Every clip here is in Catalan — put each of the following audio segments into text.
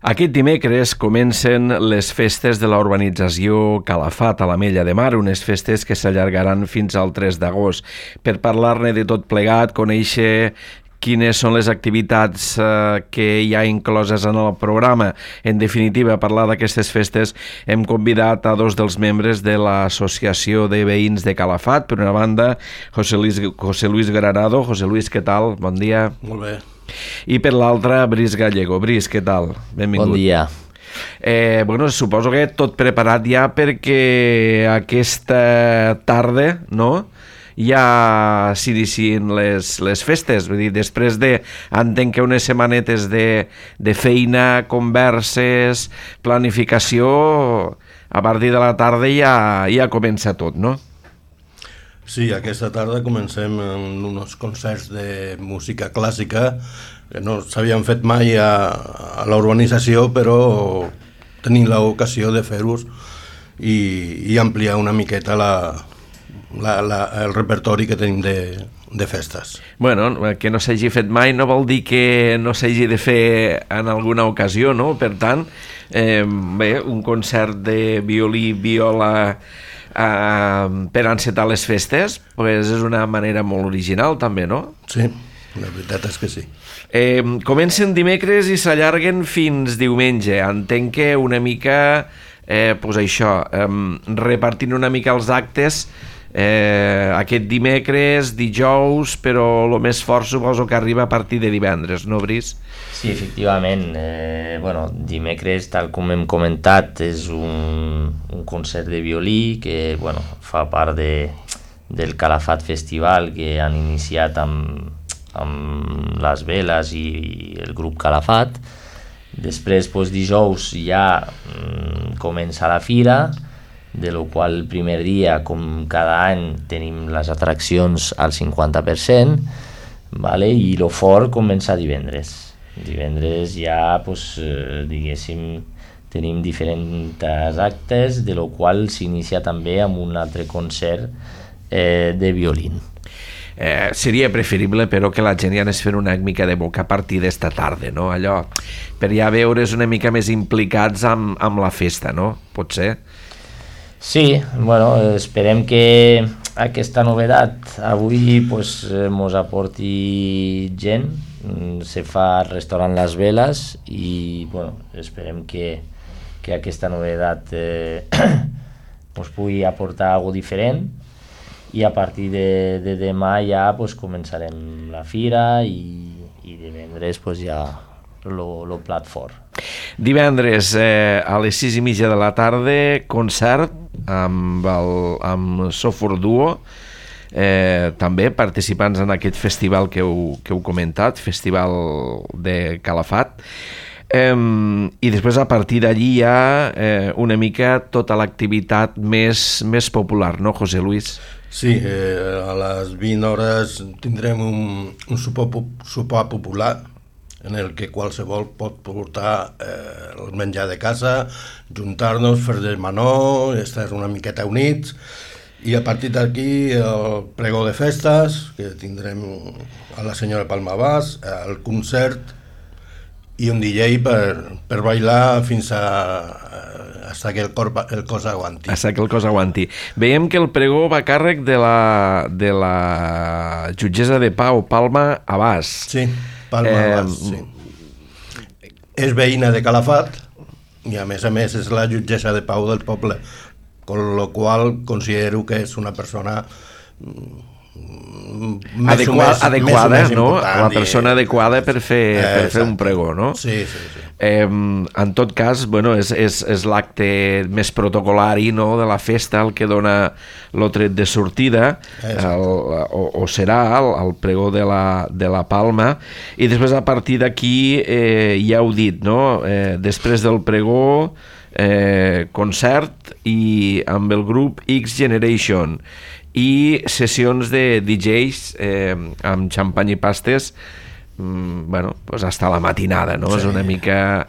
Aquest dimecres comencen les festes de la urbanització Calafat a l'Ametlla de Mar, unes festes que s'allargaran fins al 3 d'agost. Per parlar-ne de tot plegat, conèixer quines són les activitats que hi ha incloses en el programa. En definitiva, a parlar d'aquestes festes hem convidat a dos dels membres de l'Associació de Veïns de Calafat. Per una banda, José Luis Granado. José Luis, què tal? Bon dia. Molt bé. I per l'altra, Bris Gallego. Bris, què tal? Benvingut. Bon dia. Suposo que tot preparat ja perquè aquesta tarda, no?, ja s'inicien les festes. Vull dir, després de, entenc que unes setmanetes de feina, converses, planificació, a partir de la tarda ja comença tot, no? Sí, aquesta tarda comencem amb uns concerts de música clàssica que no s'havien fet mai a la urbanització, però tenim l'ocasió de fer-los i ampliar una miqueta el repertori que tenim de festes. Bueno, que no s'hagi fet mai no vol dir que no s'hagi de fer en alguna ocasió, no? Per tant, bé, un concert de violí, viola per encetar les festes, pues és una manera molt original també, no? Sí, la veritat és que sí. Comencen dimecres i s'allarguen fins diumenge. Entenc que una mica, pues això, repartint una mica els actes aquest dimecres, dijous, però el més fort suposo que arriba a partir de divendres, no, Bris? Sí, efectivament. Dimecres, tal com hem comentat, és un concert de violí que fa part del Calafat Festival que han iniciat amb les Veles i el grup Calafat. Després, dijous, ja comença la fira, de lo qual el primer dia, com cada any, tenim les atraccions al 50%, vale? I lo fort comença divendres. Divendres ja, diguéssim, tenim diferents actes, de lo qual s'inicia també amb un altre concert de violín. Seria preferible, però, que la gent ja anés fent una mica de boca a partir d'esta tarda, no? Allò, per ja veure's una mica més implicats amb la festa, no? Pot ser? Sí, esperem que aquesta novedat avui mos aporti gent. Se fa al restaurant Les Veles i esperem que aquesta novedat mos pugui aportar alguna cosa diferent, i a partir de demà ja començarem la fira i divendres ja el plat fort. Divendres a les 6:30 de la tarda, concert amb Sofor Duo, també participants en aquest festival que heu comentat, Festival de Calafat, i després a partir d'allí hi ha una mica tota l'activitat més popular, no, José Luis? Sí, a les 20 hores tindrem un sopar popular en el que qualsevol pot portar el menjar de casa, juntar-nos, fer de menor, estar una miqueta units, i a partir d'aquí el pregó de festes, que tindrem a la senyora Palma Bas, el concert i un DJ per bailar fins hasta que el cos aguanti. Hasta que el cos aguanti. Veiem que el pregó va a càrrec de la jutgessa de pau, Palma Abas. Sí, Palma Abas, sí. És veïna de Calafat i a més és la jutgessa de pau del poble, con lo qual considero que és una persona adequada, no? La persona adequada per fer un pregó, no? Sí. En tot cas, és l'acte més protocolari, no?, de la festa, el que dona el tret de sortida, o serà el pregó de la Palma, i després a partir d'aquí ja heu dit, no?, després del pregó, concert i amb el grup X Generation i sessions de DJs amb xampany i pastes hasta la matinada, no? Sí. És una mica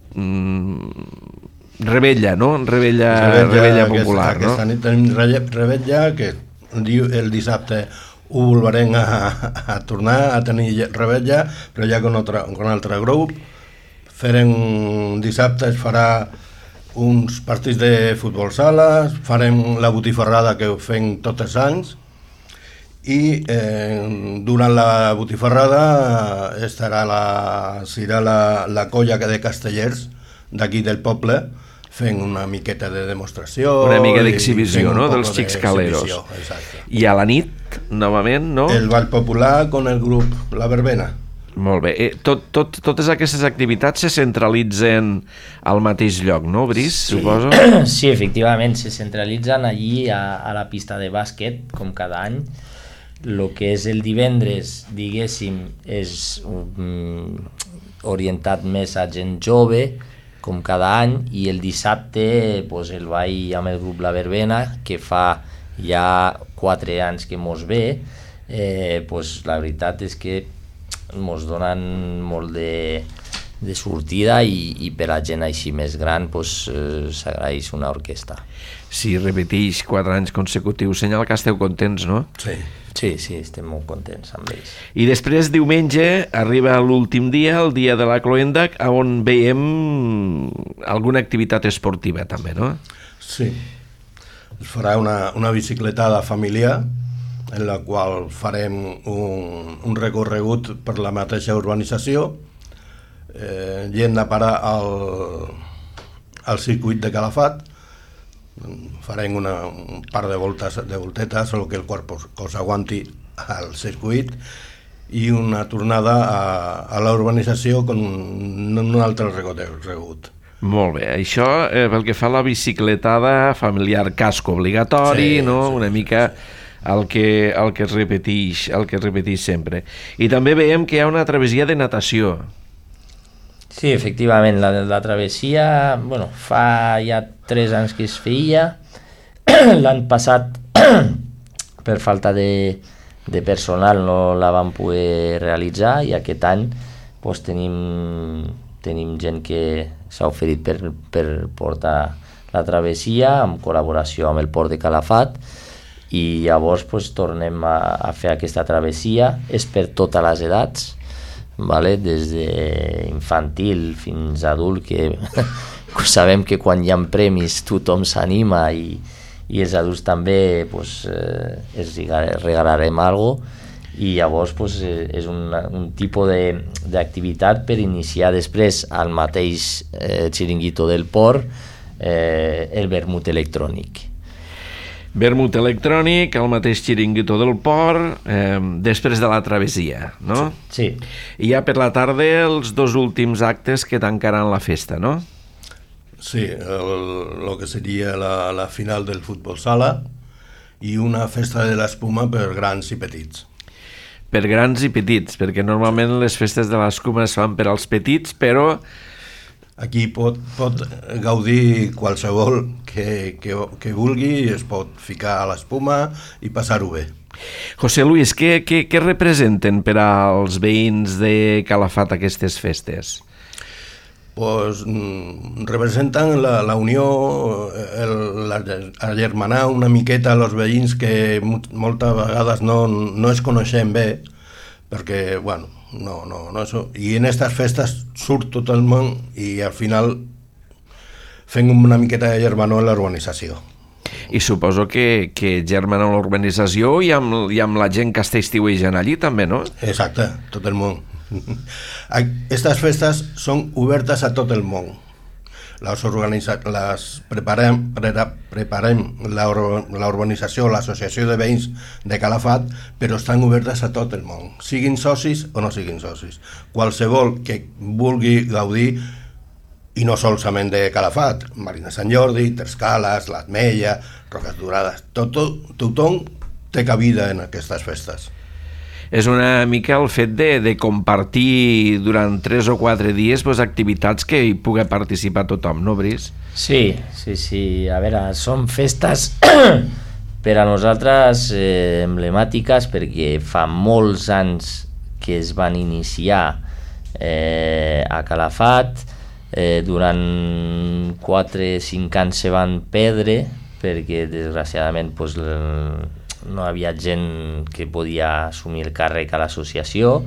rebella, no? Rebella popular, no? Aquesta nit tenim rebella, que el dissabte ho volverem a tornar a tenir rebella, però ja con un altre grup, Dissabte es farà uns partits de futbol sala, farem la botifarrada que fem tots els anys, i durant la botifarrada serà la colla de castellers d'aquí del poble fent una miqueta de demostració, una mica d'exhibició, no?, dels xixcaleros. I a la nit, novament, no? El ball popular con el grup La Verbena. Molt bé. Totes aquestes activitats se centralitzen al mateix lloc, no, Brice, suposo? Sí, efectivament, se centralitzen allí a la pista de bàsquet, com cada any. El que és el divendres, diguéssim, és orientat més a gent jove, com cada any, i el dissabte pues, el ball amb el grup La Verbena, que fa ja 4 anys que mos ve, pues, la veritat és que mos donen molt de sortida i per a gent així més gran pues, s'agraeix una orquestra. Si repeteix 4 anys consecutius, senyal que esteu contents, no? Sí, estem molt contents amb ells. I després, diumenge, arriba l'últim dia, el dia de la cloenda, on veiem alguna activitat esportiva també, no? Sí. Es farà una bicicletada familiar en la qual farem un recorregut per la mateixa urbanització, gent a parar al circuit de Calafat. Farem un par de voltetes, el que el cor us aguanti al circuit, i una tornada a la urbanització con un altre recorregut. Molt bé, això pel que fa a la bicicletada familiar, casco obligatori, sí, no? Sí, una mica el que es repeteix sempre. I també veiem que hi ha una travessia de natació. Sí, efectivament, la travessia, bueno, fa ja 3 anys que es feia. L'any passat, per falta de personal, no la vam poder realitzar, i aquest any pues, tenim gent que s'ha oferit per portar la travessia en col·laboració amb el Port de Calafat, i llavors pues, tornem a fer aquesta travessia. És per totes les edats, vale? Des d'infantil fins a adult, que sabem que quan hi ha premis tothom s'anima, i els adults també pues, els regalarem alguna cosa, i llavors pues, és un tipus d'activitat per iniciar després al mateix xiringuito del port el vermut electrònic. Vermut electrònic, el mateix xiringuito del port, després de la travessia, no? Sí. I ja per la tarda els 2 últims actes que tancaran la festa, no? Sí, el que seria la final del futbol sala i una festa de l'espuma per grans i petits. Per grans i petits, perquè normalment les festes de l'escuma es fan per als petits, però aquí pot gaudir qualsevol que vulgui, es pot ficar a l'espuma i passar-ho bé. José Luis, què representen per als veïns de Calafat aquestes festes? Pues representen la unió, agermanar una miqueta els veïns que moltes vegades no es coneixem bé, perquè, bueno, no, i en aquestes festes surt tot el món i al final fem una miqueta de germanor en l'urbanització. I suposo que germana l'urbanització i amb la gent que està estiuejant allí també, no? Exacte, tot el món. Aquestes festes són obertes a tot el món. Les preparem la urbanització, l'associació de veïns de Calafat, però estan obertes a tot el món, siguin socis o no siguin socis. Qualsevol que vulgui gaudir, i no solament de Calafat, Marina Sant Jordi, Tercales, l'Atmella, Roques Dorades, tothom té cabida en aquestes festes. És una mica el fet de compartir durant 3 o 4 dies activitats que hi pugui participar tothom, no, Brice? Sí. A veure, són festes per a nosaltres emblemàtiques, perquè fa molts anys que es van iniciar a Calafat. Durant 4-5 anys se van perdre perquè desgraciadament no havia gent que podia assumir el càrrec a l'associació,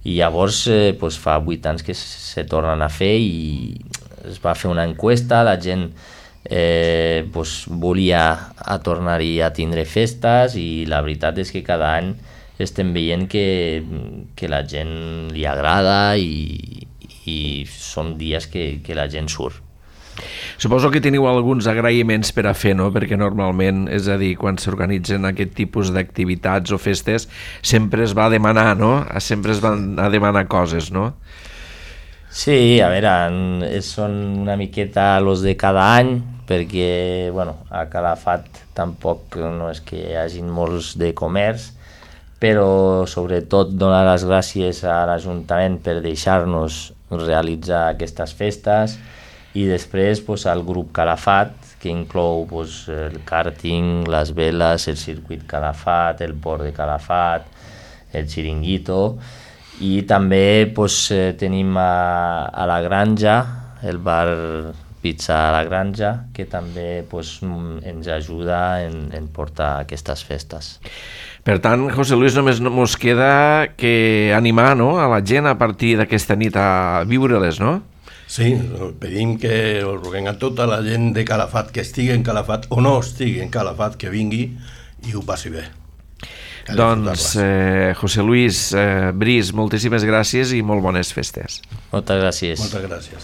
I llavors pues, fa 8 anys que se tornen a fer i es va fer una enquesta, la gent pues, volia a tornar-hi a tindre festes i la veritat és que cada any estem veient que la gent li agrada i són dies que la gent surt. Suposo que teniu alguns agraïments per a fer, no? Perquè normalment, és a dir, quan s'organitzen aquest tipus d'activitats o festes, sempre es va a demanar, no? Sempre es van a demanar coses, no? Sí, a veure, són una miqueta los de cada any, perquè, bueno, a Calafat tampoc no és que hi hagin molts de comerç, però sobretot donar les gràcies a l'Ajuntament per deixar-nos realitzar aquestes festes i després pues, el grup Calafat, que inclou pues, el kàrting, les veles, el circuit Calafat, el port de Calafat, el xiringuito, i també pues, tenim a la Granja, el bar Pizza a la Granja, que també pues, ens ajuda en portar aquestes festes. Per tant, José Luis, només ens queda que animar, no?, a la gent a partir d'aquesta nit a viure-les, no? Sí, pedim que us roguem a tota la gent de Calafat que estigui en Calafat o no estigui en Calafat, que vingui i ho passi bé. Doncs, José Luis Briz, moltíssimes gràcies i molt bones festes. Moltes gràcies. Moltes gràcies.